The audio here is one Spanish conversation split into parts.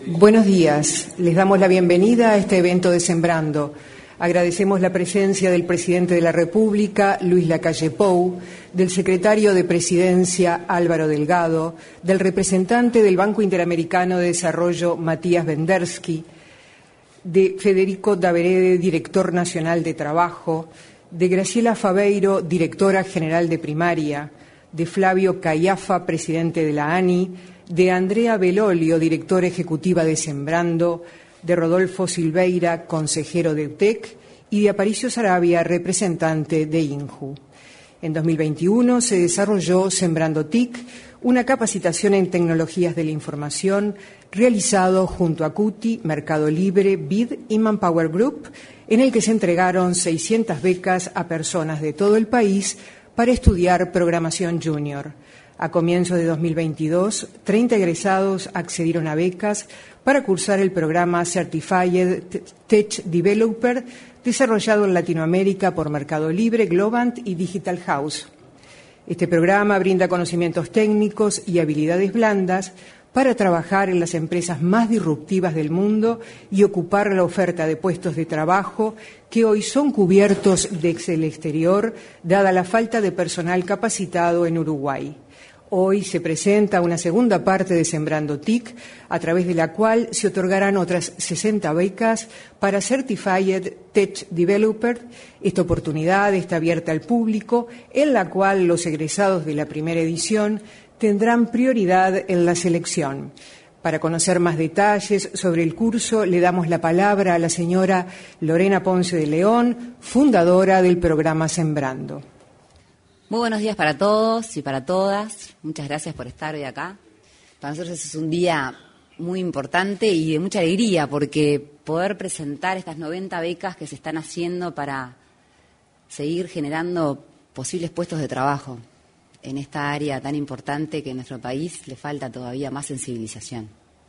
Buenos días, les damos la bienvenida a este evento de Sembrando. Agradecemos la presencia del presidente de la República, Luis Lacalle Pou, del secretario de Presidencia, Álvaro Delgado, del representante del Banco Interamericano de Desarrollo, Matías Vendersky, de Federico Daverede, director nacional de Trabajo, de Graciela Faveiro, directora general de Primaria, de Flavio Caiafa, presidente de la ANI, de Andrea Belolio, directora ejecutiva de Sembrando, de Rodolfo Silveira, consejero de UTEC, y de Aparicio Sarabia, representante de INJU. En 2021 se desarrolló Sembrando TIC, una capacitación en tecnologías de la información realizado junto a CUTI, Mercado Libre, BID y Manpower Group, en el que se entregaron 600 becas a personas de todo el país para estudiar programación junior. A comienzos de 2022, 30 egresados accedieron a becas para cursar el programa Certified Tech Developer desarrollado en Latinoamérica por Mercado Libre, Globant y Digital House. Este programa brinda conocimientos técnicos y habilidades blandas para trabajar en las empresas más disruptivas del mundo y ocupar la oferta de puestos de trabajo que hoy son cubiertos desde el exterior, dada la falta de personal capacitado en Uruguay. Hoy se presenta una segunda parte de Sembrando TIC, a través de la cual se otorgarán otras 60 becas para Certified Tech Developer. Esta oportunidad está abierta al público, en la cual los egresados de la primera edición tendrán prioridad en la selección. Para conocer más detalles sobre el curso, le damos la palabra a la señora Lorena Ponce de León, fundadora del programa Sembrando. Muy buenos días para todos y para todas. Muchas gracias por estar hoy acá. Para nosotros es un día muy importante y de mucha alegría porque poder presentar estas 90 becas que se están haciendo para seguir generando posibles puestos de trabajo en esta área tan importante que en nuestro país le falta todavía más sensibilización.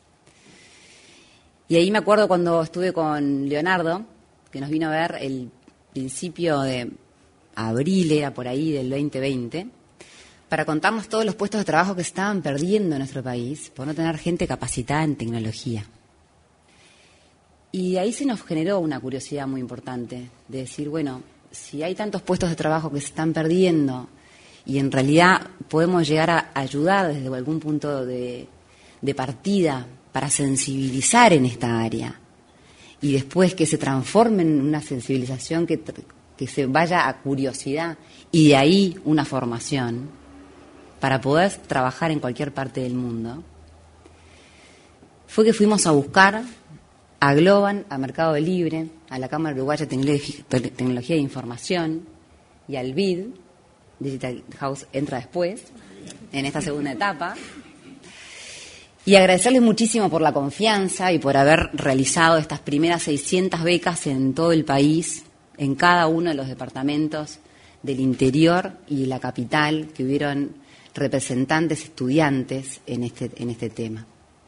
Y ahí me acuerdo cuando estuve con Leonardo, que nos vino a ver el principio de abril, era por ahí, del 2020, para contarnos todos los puestos de trabajo que se estaban perdiendo en nuestro país por no tener gente capacitada en tecnología. Y ahí se nos generó una curiosidad muy importante, de decir, bueno, si hay tantos puestos de trabajo que se están perdiendo y en realidad podemos llegar a ayudar desde algún punto de partida para sensibilizar en esta área y después que se transforme en una sensibilización que se vaya a curiosidad y de ahí una formación para poder trabajar en cualquier parte del mundo, fue que fuimos a buscar a Globant, a Mercado Libre, a la Cámara Uruguaya de Tecnología de Información y al BID, Digital House entra después, en esta segunda etapa, y agradecerles muchísimo por la confianza y por haber realizado estas primeras 600 becas en todo el país, en cada uno de los departamentos del interior y la capital, que hubieron representantes, estudiantes en este tema.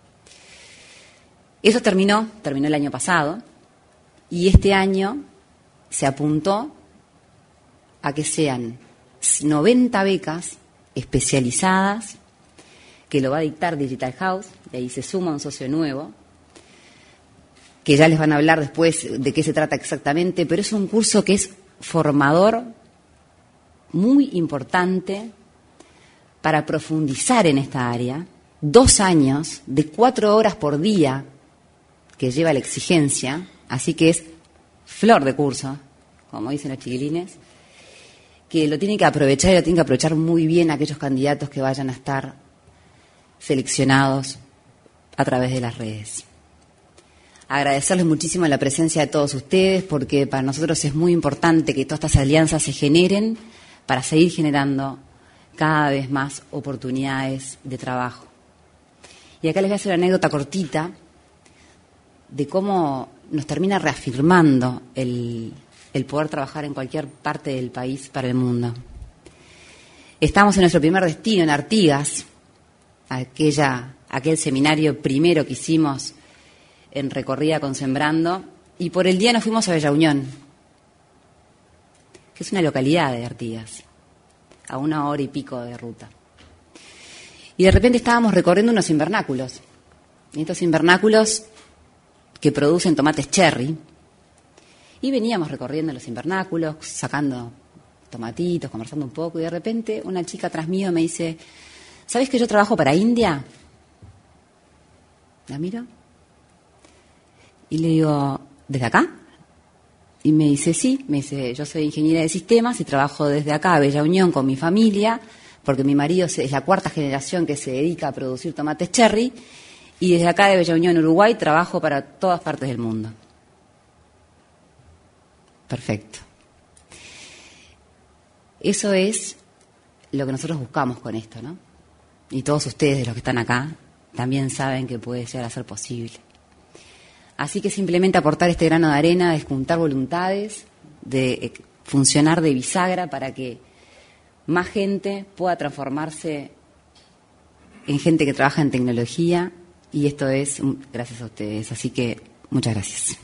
Eso terminó el año pasado, y este año se apuntó a que sean 90 becas especializadas, que lo va a dictar Digital House, y ahí se suma un socio nuevo, que ya les van a hablar después de qué se trata exactamente, pero es un curso que es formador, muy importante para profundizar en esta área. 2 años de 4 horas por día que lleva la exigencia, así que es flor de curso, como dicen los chiquilines, que lo tienen que aprovechar y lo tienen que aprovechar muy bien aquellos candidatos que vayan a estar seleccionados a través de las redes. Agradecerles muchísimo la presencia de todos ustedes, porque para nosotros es muy importante que todas estas alianzas se generen para seguir generando cada vez más oportunidades de trabajo. Y acá les voy a hacer una anécdota cortita de cómo nos termina reafirmando el poder trabajar en cualquier parte del país para el mundo. Estamos en nuestro primer destino, en Artigas, aquel seminario primero que hicimos en Recorrida con Sembrando, y por el día nos fuimos a Bella Unión, que es una localidad de Artigas, a 1 hora y pico de ruta. Y de repente estábamos recorriendo unos invernáculos, Y estos invernáculos que producen tomates cherry. Y veníamos recorriendo los invernáculos, sacando tomatitos, conversando un poco, y de repente una chica atrás mío me dice: ¿sabes que yo trabajo para India? La miro y le digo: ¿desde acá? Y me dice: sí. Me dice: yo soy ingeniera de sistemas y trabajo desde acá, Bella Unión, con mi familia, porque mi marido es la cuarta generación que se dedica a producir tomates cherry, y desde acá de Bella Unión, Uruguay, trabajo para todas partes del mundo. Perfecto. Eso es lo que nosotros buscamos con esto, ¿no? Y todos ustedes, de los que están acá, también saben que puede llegar a ser posible. Así que simplemente aportar este grano de arena, de juntar voluntades, de funcionar de bisagra para que más gente pueda transformarse en gente que trabaja en tecnología, y esto es gracias a ustedes. Así que muchas gracias.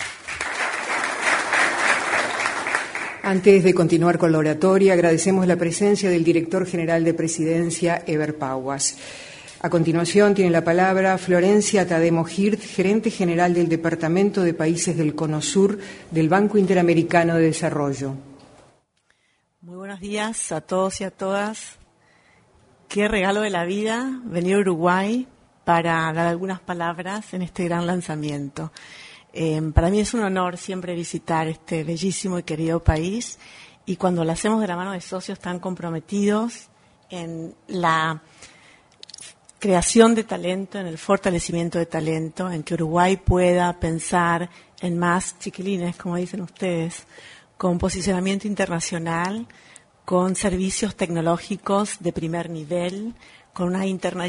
Antes de continuar con la oratoria, agradecemos la presencia del director general de Presidencia, Eber Pauas. A continuación tiene la palabra Florencia Tademo Hirt, gerente general del Departamento de Países del Cono Sur del Banco Interamericano de Desarrollo. Muy buenos días a todos y a todas. Qué regalo de la vida venir a Uruguay para dar algunas palabras en este gran lanzamiento. Para mí es un honor siempre visitar este bellísimo y querido país, y cuando lo hacemos de la mano de socios tan comprometidos en la creación de talento, en el fortalecimiento de talento, en que Uruguay pueda pensar en más chiquilines, como dicen ustedes, con posicionamiento internacional, con servicios tecnológicos de primer nivel, con una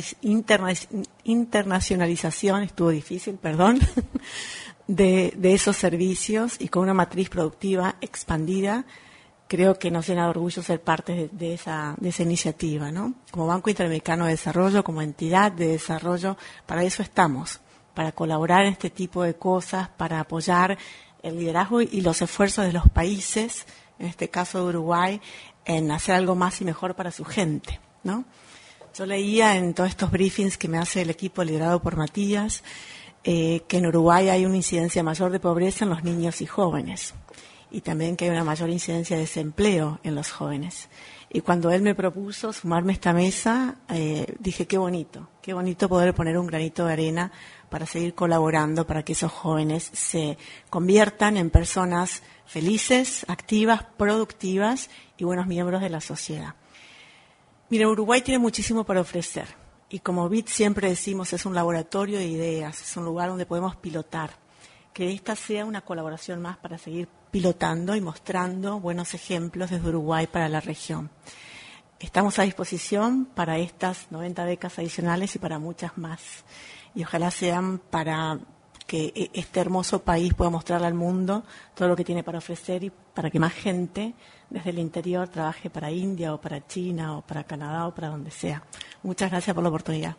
internacionalización, estuvo difícil, perdón, de esos servicios, y con una matriz productiva expandida. Creo que nos llena de orgullo ser parte de esa iniciativa, ¿no? Como Banco Interamericano de Desarrollo, como entidad de desarrollo, para eso estamos, para colaborar en este tipo de cosas, para apoyar el liderazgo y los esfuerzos de los países, en este caso de Uruguay, en hacer algo más y mejor para su gente, ¿no? Yo leía en todos estos briefings que me hace el equipo liderado por Matías, que en Uruguay hay una incidencia mayor de pobreza en los niños y jóvenes, y también que hay una mayor incidencia de desempleo en los jóvenes. Y cuando él me propuso sumarme a esta mesa, dije: qué bonito poder poner un granito de arena para seguir colaborando para que esos jóvenes se conviertan en personas felices, activas, productivas y buenos miembros de la sociedad. Mira, Uruguay tiene muchísimo para ofrecer, y como BIT siempre decimos, es un laboratorio de ideas, es un lugar donde podemos pilotar. Que esta sea una colaboración más para seguir pilotando y mostrando buenos ejemplos desde Uruguay para la región. Estamos a disposición para estas 90 becas adicionales y para muchas más. Y ojalá sean para que este hermoso país pueda mostrarle al mundo todo lo que tiene para ofrecer, y para que más gente desde el interior trabaje para India o para China o para Canadá o para donde sea. Muchas gracias por la oportunidad.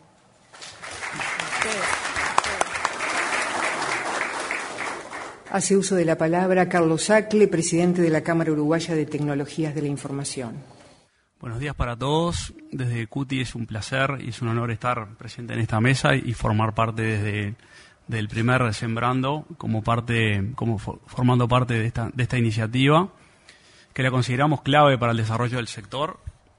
Hace uso de la palabra Carlos Acle, presidente de la Cámara Uruguaya de Tecnologías de la Información. Buenos días para todos. Desde CUTI es un placer y es un honor estar presente en esta mesa y formar parte desde del primer Sembrando formando parte de esta iniciativa, que la consideramos clave para el desarrollo del sector.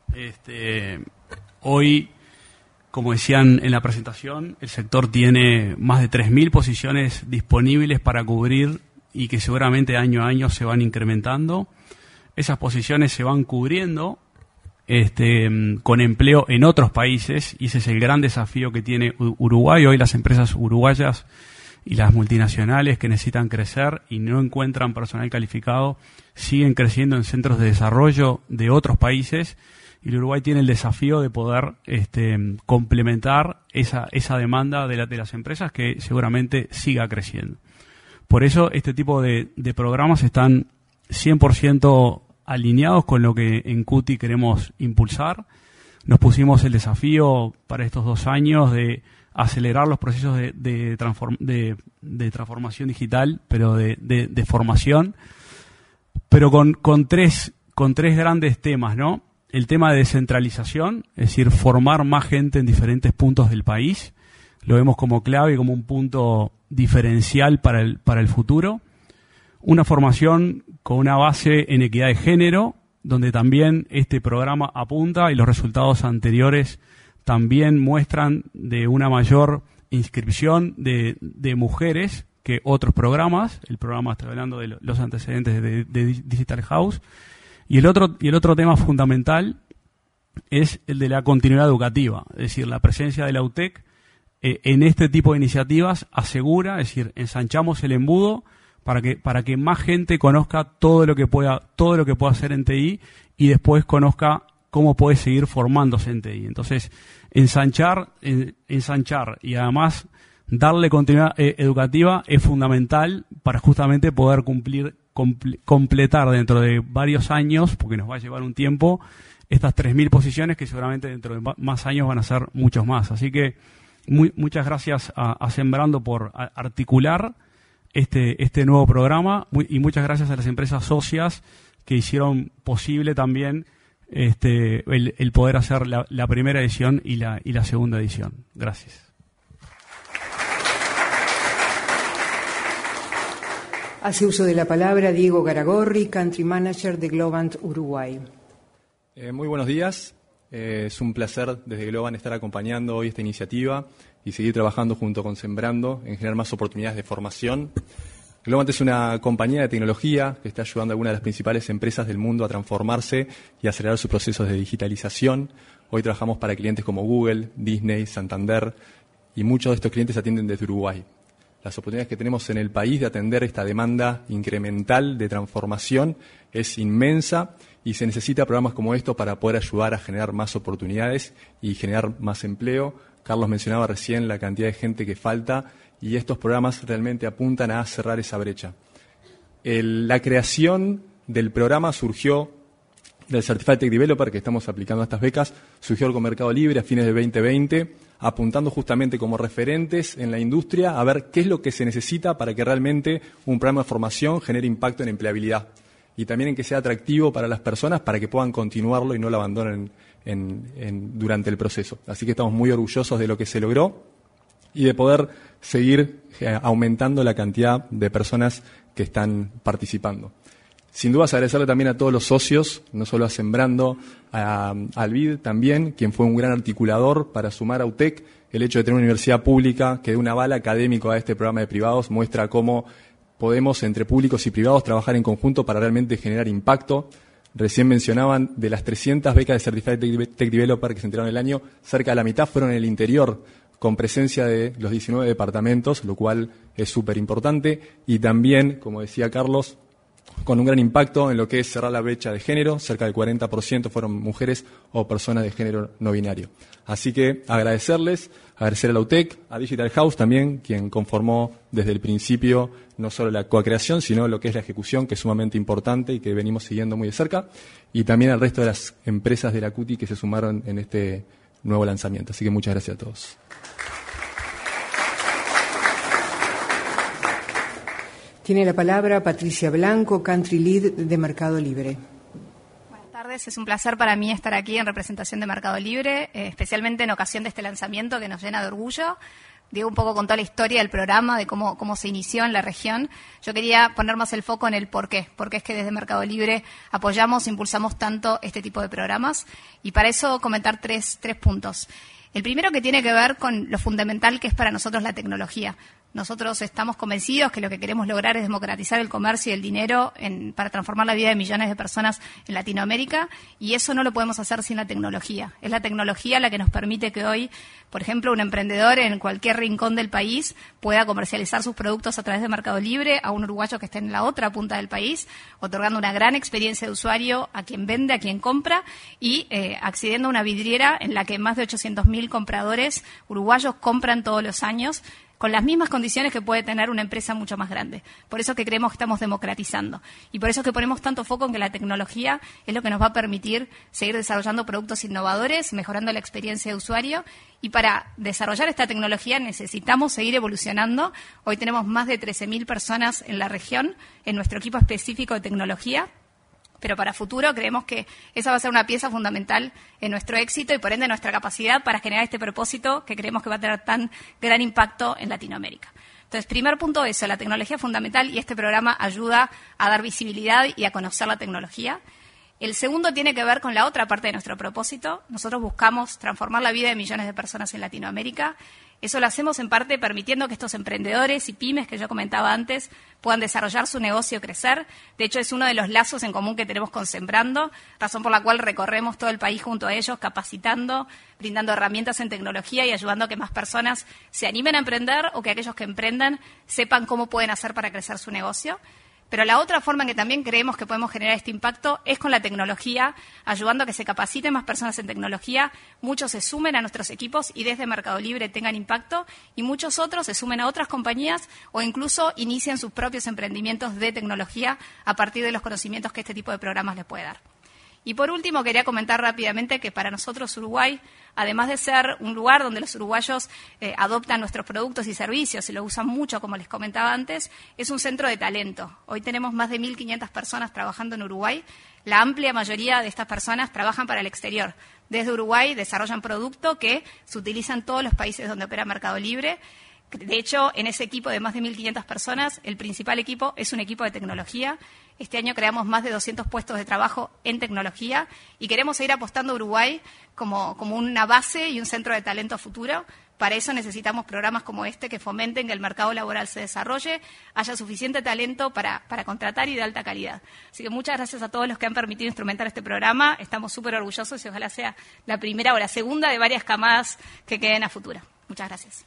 Hoy, como decían en la presentación, el sector tiene más de 3.000 posiciones disponibles para cubrir, y que seguramente año a año se van incrementando. Esas posiciones se van cubriendo con empleo en otros países, y ese es el gran desafío que tiene Uruguay. Hoy las empresas uruguayas y las multinacionales que necesitan crecer y no encuentran personal calificado siguen creciendo en centros de desarrollo de otros países, y el Uruguay tiene el desafío de poder complementar esa demanda de las empresas, que seguramente siga creciendo. Por eso este tipo de programas están 100% alineados con lo que en CUTI queremos impulsar. Nos pusimos el desafío para estos 2 años de acelerar los procesos de transformación digital, pero de formación, pero con tres grandes temas, ¿no? El tema de descentralización, es decir, formar más gente en diferentes puntos del país, lo vemos como clave y como un punto diferencial para el futuro. Una formación con una base en equidad de género, donde también este programa apunta y los resultados anteriores también muestran de una mayor inscripción de mujeres que otros programas. El programa, estoy hablando de los antecedentes de Digital House. Y el otro tema fundamental es el de la continuidad educativa, es decir, la presencia de la UTEC en este tipo de iniciativas asegura, es decir, ensanchamos el embudo para que más gente conozca todo lo que pueda hacer en TI y después conozca cómo puede seguir formándose en TI. Entonces, ensanchar y además darle continuidad educativa es fundamental para justamente poder completar dentro de varios años, porque nos va a llevar un tiempo, estas 3.000 posiciones que seguramente dentro de más años van a ser muchos más. Así que muchas gracias a Sembrando por articular este nuevo programa y muchas gracias a las empresas socias que hicieron posible también el poder hacer la primera edición y la segunda edición. Gracias. Hace uso de la palabra Diego Garagorri, Country Manager de Globant Uruguay. Muy buenos días. Es un placer desde Globant estar acompañando hoy esta iniciativa y seguir trabajando junto con Sembrando en generar más oportunidades de formación. Globant es una compañía de tecnología que está ayudando a algunas de las principales empresas del mundo a transformarse y acelerar sus procesos de digitalización. Hoy trabajamos para clientes como Google, Disney, Santander y muchos de estos clientes atienden desde Uruguay. Las oportunidades que tenemos en el país de atender esta demanda incremental de transformación es inmensa y se necesita programas como estos para poder ayudar a generar más oportunidades y generar más empleo. Carlos mencionaba recién la cantidad de gente que falta y estos programas realmente apuntan a cerrar esa brecha. La creación del programa surgió del Certified Tech Developer que estamos aplicando a estas becas, surgió con Mercado Libre a fines de 2020, apuntando justamente como referentes en la industria a ver qué es lo que se necesita para que realmente un programa de formación genere impacto en empleabilidad y también en que sea atractivo para las personas para que puedan continuarlo y no lo abandonen durante el proceso. Así que estamos muy orgullosos de lo que se logró y de poder seguir aumentando la cantidad de personas que están participando. Sin duda, agradecerle también a todos los socios, no solo a Sembrando, al BID también, quien fue un gran articulador para sumar a UTEC. El hecho de tener una universidad pública que dé un aval académico a este programa de privados muestra cómo podemos, entre públicos y privados, trabajar en conjunto para realmente generar impacto. Recién mencionaban de las 300 becas de Certified Tech Developer que se entregaron el año, cerca de la mitad fueron en el interior, con presencia de los 19 departamentos, lo cual es súper importante. Y también, como decía Carlos, con un gran impacto en lo que es cerrar la brecha de género, cerca del 40% fueron mujeres o personas de género no binario. Así que agradecer a la UTEC, a Digital House también, quien conformó desde el principio no solo la coacreación, sino lo que es la ejecución, que es sumamente importante y que venimos siguiendo muy de cerca, y también al resto de las empresas de la CUTI que se sumaron en este nuevo lanzamiento. Así que muchas gracias a todos. Tiene la palabra Patricia Blanco, Country Lead de Mercado Libre. Buenas tardes, es un placer para mí estar aquí en representación de Mercado Libre, especialmente en ocasión de este lanzamiento que nos llena de orgullo. Digo un poco con toda la historia del programa, de cómo se inició en la región. Yo quería poner más el foco en el por qué es que desde Mercado Libre apoyamos, impulsamos tanto este tipo de programas. Y para eso comentar tres puntos. El primero que tiene que ver con lo fundamental que es para nosotros la tecnología. Nosotros estamos convencidos que lo que queremos lograr es democratizar el comercio y el dinero para transformar la vida de millones de personas en Latinoamérica, y eso no lo podemos hacer sin la tecnología. Es la tecnología la que nos permite que hoy, por ejemplo, un emprendedor en cualquier rincón del país pueda comercializar sus productos a través de Mercado Libre a un uruguayo que esté en la otra punta del país, otorgando una gran experiencia de usuario a quien vende, a quien compra y accediendo a una vidriera en la que más de 800.000 compradores uruguayos compran todos los años, con las mismas condiciones que puede tener una empresa mucho más grande. Por eso que creemos que estamos democratizando. Y por eso que ponemos tanto foco en que la tecnología es lo que nos va a permitir seguir desarrollando productos innovadores, mejorando la experiencia de usuario. Y para desarrollar esta tecnología necesitamos seguir evolucionando. Hoy tenemos más de 13.000 personas en la región, en nuestro equipo específico de tecnología, pero para futuro creemos que esa va a ser una pieza fundamental en nuestro éxito y por ende nuestra capacidad para generar este propósito que creemos que va a tener tan gran impacto en Latinoamérica. Entonces, primer punto eso, la tecnología es fundamental y este programa ayuda a dar visibilidad y a conocer la tecnología. El segundo tiene que ver con la otra parte de nuestro propósito. Nosotros buscamos transformar la vida de millones de personas en Latinoamérica. Eso lo hacemos en parte permitiendo que estos emprendedores y pymes que yo comentaba antes puedan desarrollar su negocio y crecer. De hecho, es uno de los lazos en común que tenemos con Sembrando, razón por la cual recorremos todo el país junto a ellos, capacitando, brindando herramientas en tecnología y ayudando a que más personas se animen a emprender o que aquellos que emprendan sepan cómo pueden hacer para crecer su negocio. Pero la otra forma en que también creemos que podemos generar este impacto es con la tecnología, ayudando a que se capaciten más personas en tecnología, muchos se sumen a nuestros equipos y desde Mercado Libre tengan impacto y muchos otros se sumen a otras compañías o incluso inicien sus propios emprendimientos de tecnología a partir de los conocimientos que este tipo de programas les puede dar. Y por último, quería comentar rápidamente que para nosotros Uruguay, además de ser un lugar donde los uruguayos adoptan nuestros productos y servicios y lo usan mucho, como les comentaba antes, es un centro de talento. Hoy tenemos más de 1.500 personas trabajando en Uruguay. La amplia mayoría de estas personas trabajan para el exterior. Desde Uruguay desarrollan producto que se utiliza en todos los países donde opera Mercado Libre. De hecho, en ese equipo de más de 1.500 personas, el principal equipo es un equipo de tecnología. Este año creamos más de 200 puestos de trabajo en tecnología y queremos seguir apostando a Uruguay como una base y un centro de talento futuro. Para eso necesitamos programas como este que fomenten que el mercado laboral se desarrolle, haya suficiente talento para contratar y de alta calidad. Así que muchas gracias a todos los que han permitido instrumentar este programa. Estamos súper orgullosos y ojalá sea la primera o la segunda de varias camadas que queden a futuro. Muchas gracias.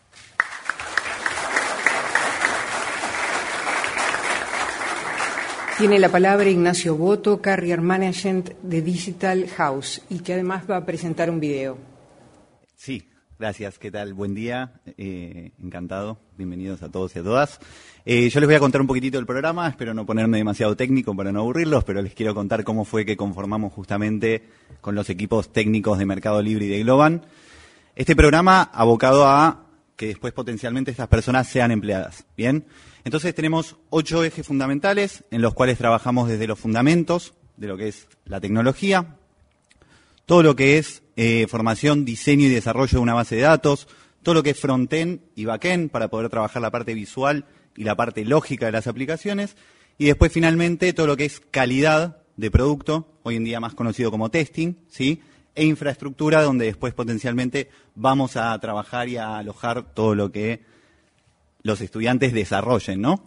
Tiene la palabra Ignacio Boto, Carrier Management de Digital House, y que además va a presentar un video. Sí, gracias. ¿Qué tal? Buen día. Encantado. Bienvenidos a todos y a todas. Yo les voy a contar un poquitito del programa. Espero no ponerme demasiado técnico para no aburrirlos, pero les quiero contar cómo fue que conformamos justamente con los equipos técnicos de Mercado Libre y de Globan este programa abocado a que después potencialmente estas personas sean empleadas. ¿Bien? Entonces tenemos 8 ejes fundamentales en los cuales trabajamos desde los fundamentos de lo que es la tecnología, todo lo que es formación, diseño y desarrollo de una base de datos, todo lo que es front-end y back-end para poder trabajar la parte visual y la parte lógica de las aplicaciones, y después finalmente todo lo que es calidad de producto, hoy en día más conocido como testing, ¿sí? E infraestructura, donde después potencialmente vamos a trabajar y a alojar todo lo que los estudiantes desarrollen, ¿no?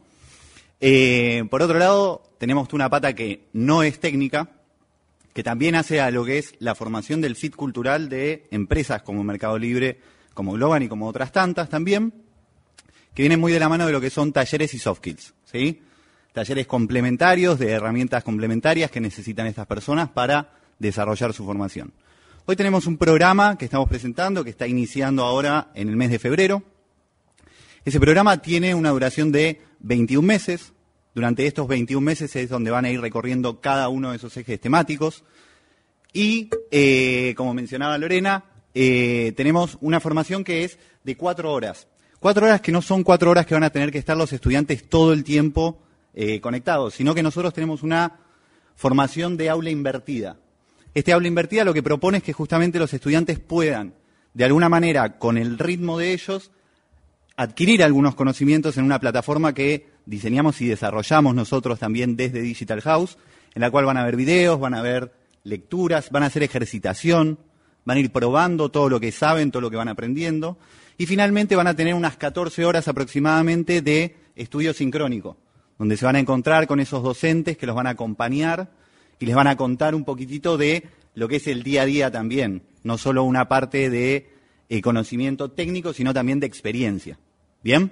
Por otro lado, tenemos una pata que no es técnica, que también hace a lo que es la formación del fit cultural de empresas como Mercado Libre, como Globan y como otras tantas también, que vienen muy de la mano de lo que son talleres y soft skills, ¿sí? Talleres complementarios, de herramientas complementarias que necesitan estas personas para desarrollar su formación. Hoy tenemos un programa que estamos presentando, que está iniciando ahora en el mes de febrero. Ese programa tiene una duración de 21 meses. Durante estos 21 meses es donde van a ir recorriendo cada uno de esos ejes temáticos. Y, como mencionaba Lorena, tenemos una formación que es de 4 horas. 4 horas que no son 4 horas que van a tener que estar los estudiantes todo el tiempo conectados, sino que nosotros tenemos una formación de aula invertida. Este aula invertida lo que propone es que justamente los estudiantes puedan, de alguna manera, con el ritmo de ellos, adquirir algunos conocimientos en una plataforma que diseñamos y desarrollamos nosotros también desde Digital House, en la cual van a ver videos, van a ver lecturas, van a hacer ejercitación, van a ir probando todo lo que saben, todo lo que van aprendiendo, y finalmente van a tener unas 14 horas aproximadamente de estudio sincrónico, donde se van a encontrar con esos docentes que los van a acompañar y les van a contar un poquitito de lo que es el día a día también, no solo una parte de conocimiento técnico, sino también de experiencia. ¿Bien?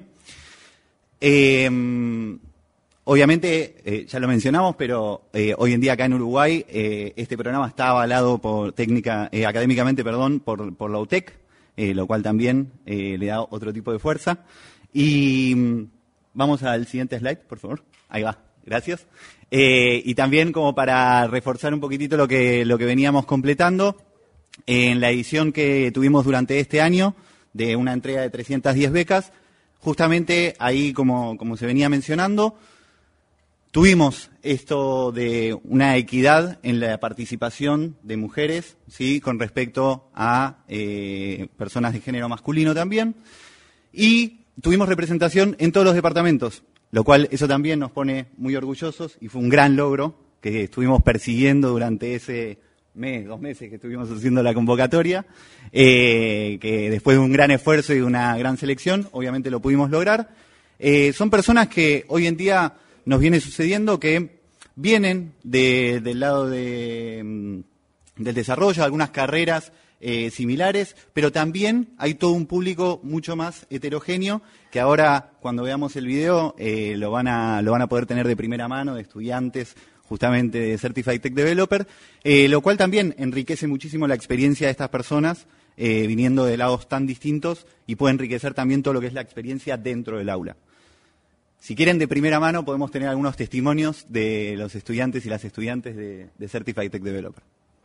Obviamente, ya lo mencionamos, pero hoy en día acá en Uruguay este programa está avalado por académicamente por la UTEC, lo cual también le da otro tipo de fuerza. Y vamos al siguiente slide, por favor. Ahí va, gracias. Y también como para reforzar un poquitito lo que veníamos completando, en la edición que tuvimos durante este año, de una entrega de 310 becas, justamente ahí, como se venía mencionando, Tuvimos esto de una equidad en la participación de mujeres, ¿sí?, con respecto a personas de género masculino también, y tuvimos representación en todos los departamentos, lo cual eso también nos pone muy orgullosos y fue un gran logro que estuvimos persiguiendo durante ese mes, 2 meses que estuvimos haciendo la convocatoria, que después de un gran esfuerzo y una gran selección, obviamente lo pudimos lograr. Son personas que hoy en día nos viene sucediendo que vienen del lado del desarrollo, algunas carreras similares, pero también hay todo un público mucho más heterogéneo que ahora, cuando veamos el video, lo van a poder tener de primera mano, de estudiantes justamente de Certified Tech Developer, lo cual también enriquece muchísimo la experiencia de estas personas viniendo de lados tan distintos y puede enriquecer también todo lo que es la experiencia dentro del aula. Si quieren de primera mano podemos tener algunos testimonios de los estudiantes y las estudiantes de Certified Tech Developer.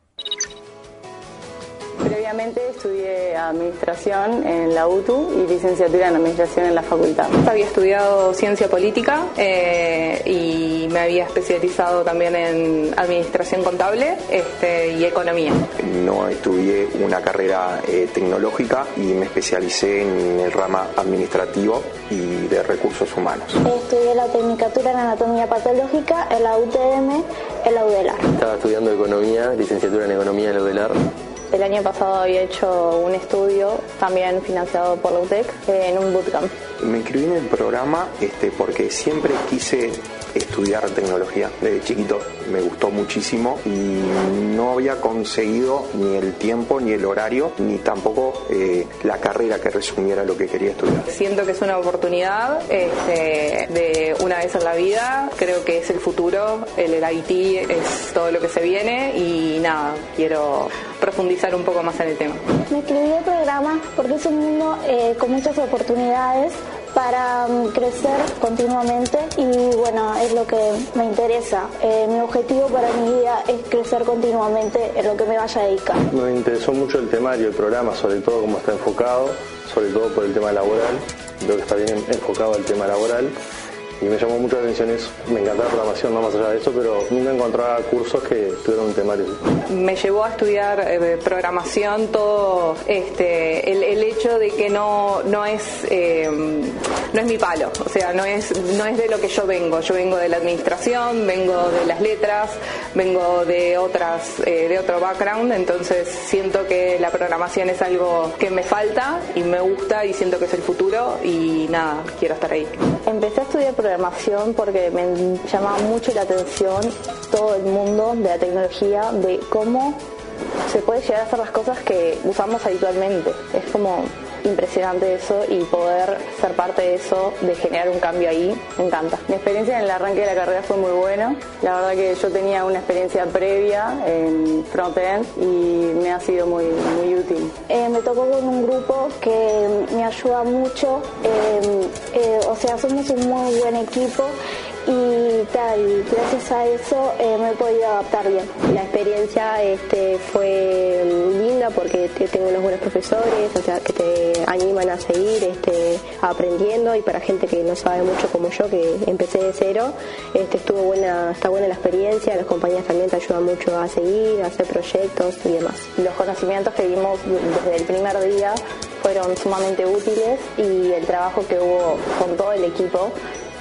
Previamente estudié Administración en la UTU y licenciatura en Administración en la facultad. Había estudiado Ciencia Política y me había especializado también en Administración Contable y Economía. No estudié una carrera tecnológica y me especialicé en el rama administrativo y de recursos humanos. Estudié la Tecnicatura en Anatomía Patológica en la UTM, en la UDELAR. Estaba estudiando Economía, licenciatura en Economía en la UDELAR. El año pasado había hecho un estudio, también financiado por la UTEC, en un bootcamp. Me inscribí en el programa porque siempre quise estudiar tecnología. Desde chiquito me gustó muchísimo y no había conseguido ni el tiempo, ni el horario, ni tampoco la carrera que resumiera lo que quería estudiar. Siento que es una oportunidad de una vez en la vida. Creo que es el futuro, el IT es todo lo que se viene y nada, quiero profundizar un poco más en el tema. Me inscribí al programa porque es un mundo con muchas oportunidades para crecer continuamente y bueno, es lo que me interesa. Mi objetivo para mi vida es crecer continuamente en lo que me vaya a dedicar. Me interesó mucho el temario del programa, sobre todo cómo está enfocado, sobre todo por el tema laboral. Creo que está bien enfocado el tema laboral y me llamó mucho la atención eso. Me encanta la programación, no más allá de eso, pero nunca encontraba cursos que tuvieran un temario. Me llevó a estudiar programación todo el hecho de que no es mi palo, o sea, no es de lo que yo vengo de la administración, vengo de las letras, vengo de otro background, entonces siento que la programación es algo que me falta y me gusta y siento que es el futuro y nada, quiero estar ahí. Empecé a estudiar programación porque me llamaba mucho la atención todo el mundo de la tecnología, de cómo se puede llegar a hacer las cosas que usamos habitualmente. Es como impresionante eso y poder ser parte de eso, de generar un cambio ahí, me encanta. Mi experiencia en el arranque de la carrera fue muy buena. La verdad que yo tenía una experiencia previa en frontend y me ha sido muy útil. Me tocó con un grupo que me ayuda mucho, o sea, somos un muy buen equipo y gracias a eso me he podido adaptar bien. La experiencia fue linda porque tengo unos buenos profesores, o sea, que te animan a seguir aprendiendo, y para gente que no sabe mucho como yo, que empecé de cero, está buena la experiencia. Las compañías también te ayudan mucho a seguir, a hacer proyectos y demás. Los conocimientos que vimos desde el primer día fueron sumamente útiles y el trabajo que hubo con todo el equipo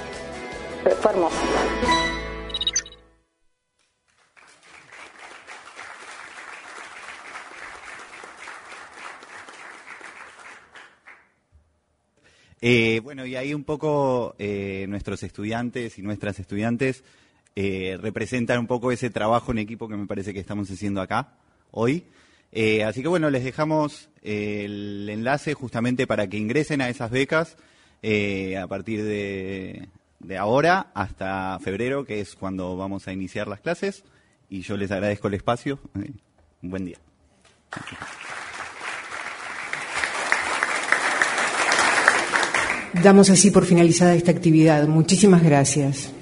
fue hermoso. Bueno, y ahí un poco nuestros estudiantes y nuestras estudiantes representan un poco ese trabajo en equipo que me parece que estamos haciendo acá hoy. Así que bueno, les dejamos el enlace justamente para que ingresen a esas becas a partir de ahora hasta febrero, que es cuando vamos a iniciar las clases, y yo les agradezco el espacio. Un buen día. Damos así por finalizada esta actividad. Muchísimas gracias.